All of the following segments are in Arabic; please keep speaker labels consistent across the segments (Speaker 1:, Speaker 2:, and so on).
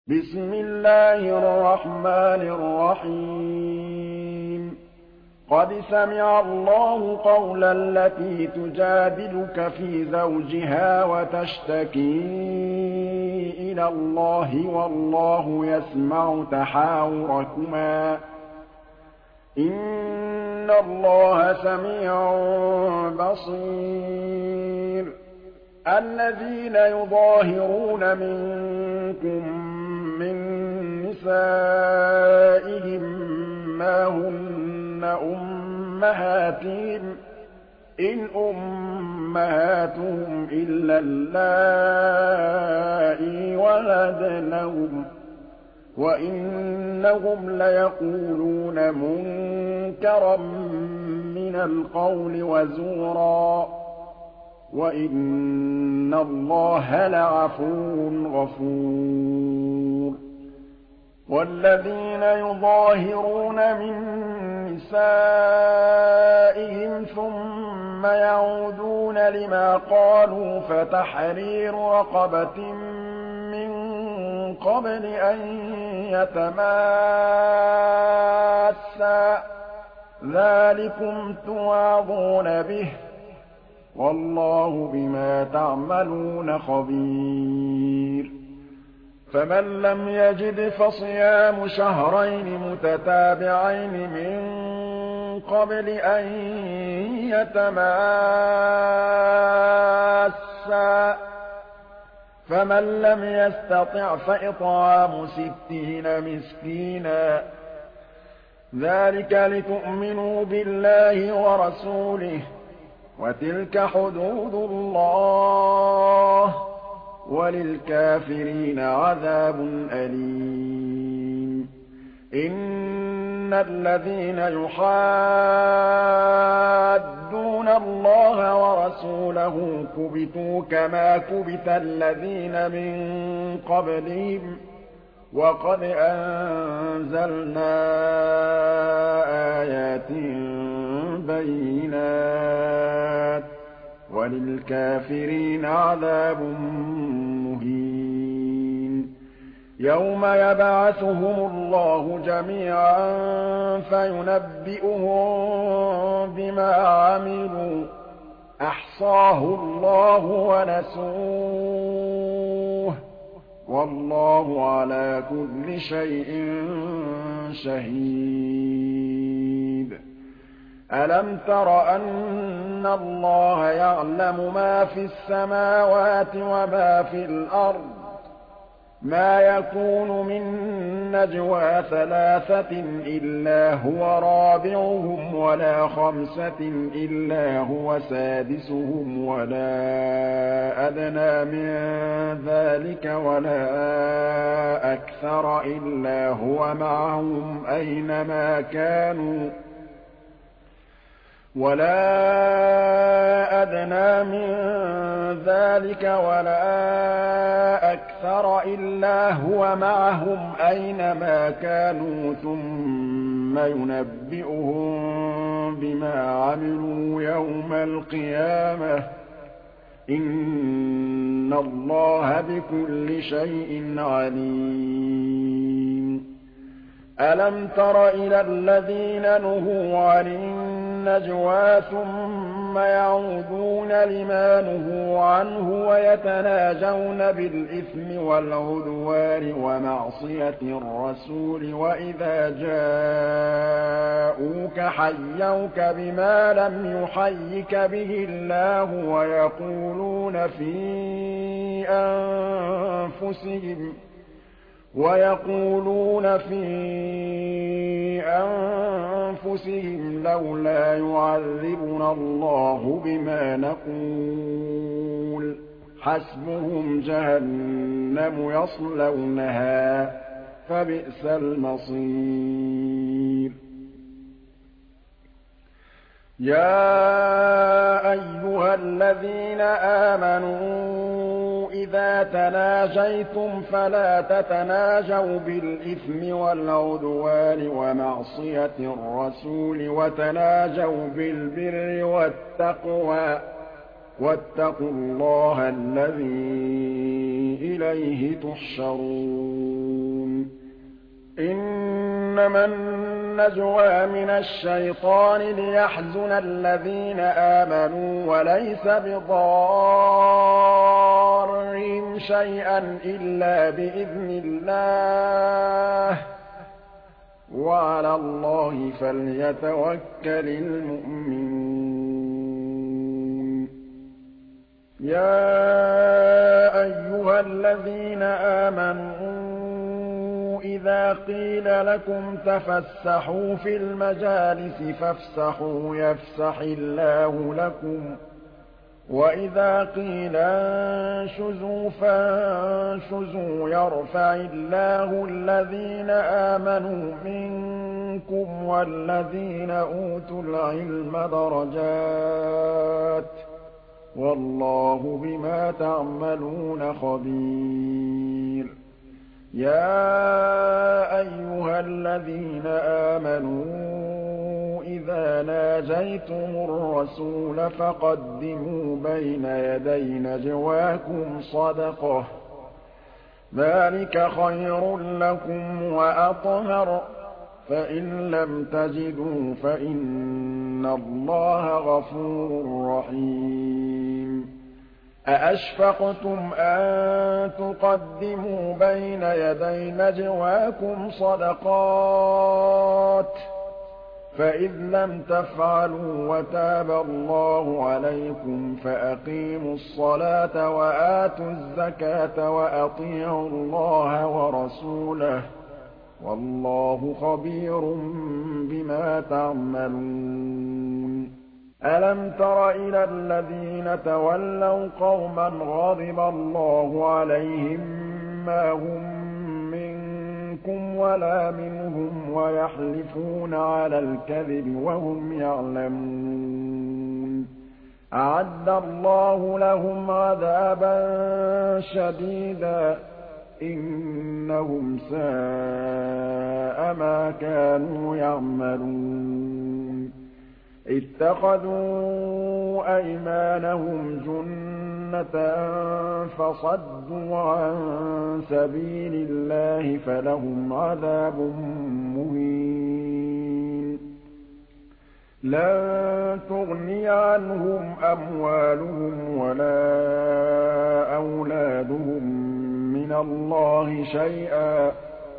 Speaker 1: بسم الله الرحمن الرحيم قد سمع الله قول التي تجادلك في زوجها وتشتكي إلى الله والله يسمع تحاوركما إن الله سميع بصير الذين يظاهرون منكم من نسائهم ما هن أمهاتهم إن أمهاتهم إلا اللائي ولدنهم وإنهم ليقولون منكرا من القول وزورا وإن الله لعفو غفور والذين يظاهرون من نسائهم ثم يعودون لما قالوا فتحرير رقبة من قبل أن يتماسا ذلكم توعظون به والله بما تعملون خبير فمن لم يجد فصيام شهرين متتابعين من قبل أن يتماسا فمن لم يستطع فإطعام 60 مسكينا ذلك لتؤمنوا بالله ورسوله وتلك حدود الله وللكافرين عذاب أليم إن الذين يحادون الله ورسوله كبتوا كما كبت الذين من قبلهم وقد أنزلنا آيات بينات وللكافرين عذاب مهين يوم يبعثهم الله جميعا فينبئهم بما عملوا أحصاه الله ونسوه والله على كل شيء شهيد ألم تر أن الله يعلم ما في السماوات وما في الأرض ما يكون من نجوى 3 إلا هو رابعهم ولا 5 إلا هو سادسهم ولا أدنى من ذلك ولا أكثر إلا هو معهم أينما كانوا ولا أدنى من ذلك ولا أكثر إلا هو معهم أينما كانوا ثم ينبئهم بما عملوا يوم القيامة إن الله بكل شيء عليم ألم تر إلى الذين نهوا عن النجوى ثم يعودون لما نهوا عنه ويتناجون بالإثم والعدوان ومعصية الرسول وإذا جاءوك حيوك بما لم يحيك به الله ويقولون في أنفسهم لولا يعذبنا الله بما نقول حسبهم جهنم يصلونها فبئس المصير يا أيها الذين آمنوا إذا تناجيتم فلا تتناجوا بالإثم والعدوان ومعصية الرسول وتناجوا بالبر والتقوى واتقوا الله الذي إليه تحشرون إنما النجوى من الشيطان ليحزن الذين آمنوا وليس بضارهم شيئا إلا بإذن الله وعلى الله فليتوكل المؤمنون يا أيها الذين آمنوا إذا قيل لكم تفسحوا في المجالس فافسحوا يفسح الله لكم وإذا قيل انشزوا فانشزوا يرفع الله الذين آمنوا منكم والذين أوتوا العلم درجات والله بما تعملون خبير يا أيها الذين آمنوا إذا ناجيتم الرسول فقدموا بين يدي نجواكم صدقة ذلك خير لكم وأطهر فإن لم تجدوا فإن الله غفور رحيم أأشفقتم أن تقدموا بين يدي نجواكم صدقات فإذ لم تفعلوا وتاب الله عليكم فأقيموا الصلاة وآتوا الزكاة وأطيعوا الله ورسوله والله خبير بما تعملون ألم تر إلى الذين تولوا قوما غضب الله عليهم ما هم منكم ولا منهم ويحلفون على الكذب وهم يعلمون أعد الله لهم عذابا شديدا إنهم ساء ما كانوا يعملون اتخذوا أيمانهم جنة فصدوا عن سبيل الله فلهم عذاب مهين لن تغني عنهم أموالهم ولا أولادهم من الله شيئا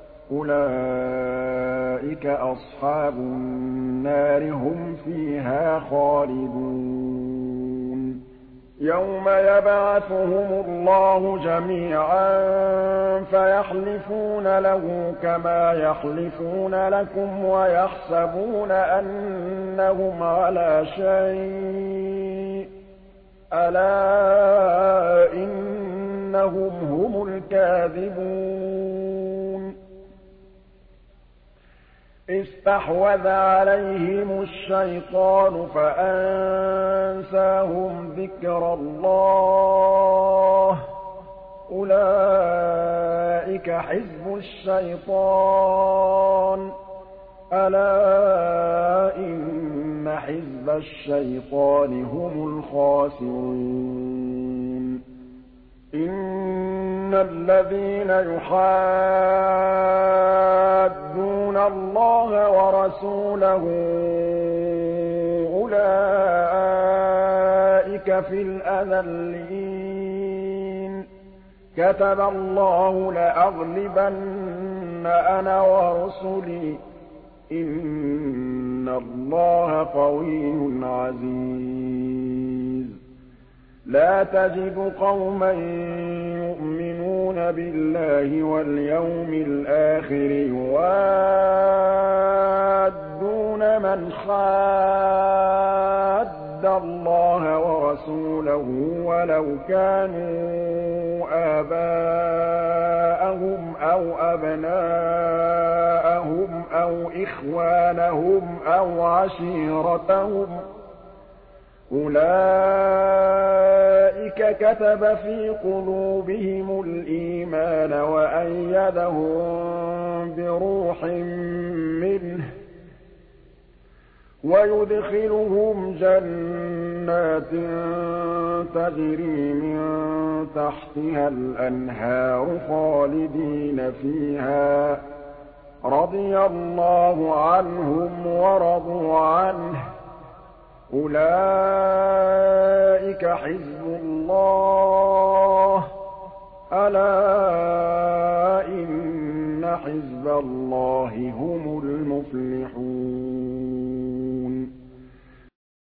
Speaker 1: أولئك أصحاب النار هم فيها خالدون يوم يبعثهم الله جميعا فيحلفون له كما يحلفون لكم ويحسبون أنهم على شيء ألا إنهم هم الكاذبون استحوذ عليهم الشيطان فأنساهم ذكر الله أولئك حزب الشيطان ألا إن حزب الشيطان هم الخاسرون إن الذين يحادون الله ورسوله أولئك في الأذلين كتب الله لأغلبن أنا ورسلي إن الله قوي عزيز لا تجد قوما يؤمنون بالله واليوم الآخر يوادون من حاد الله ورسوله ولو كانوا آباءهم أو أبناءهم أو إخوانهم أو عشيرتهم أولئك كتب في قلوبهم الإيمان وأيدهم بروح منه ويدخلهم جنات تجري من تحتها الأنهار خالدين فيها رَضِيَ اللَّهُ عَنْهُمْ وَرَضُوا عَنْهُ ۚ أُولَٰئِكَ حِزْبُ اللَّهِ ۚ أَلَا إِنَّ حِزْبَ اللَّهِ هُمُ الْمُفْلِحُونَ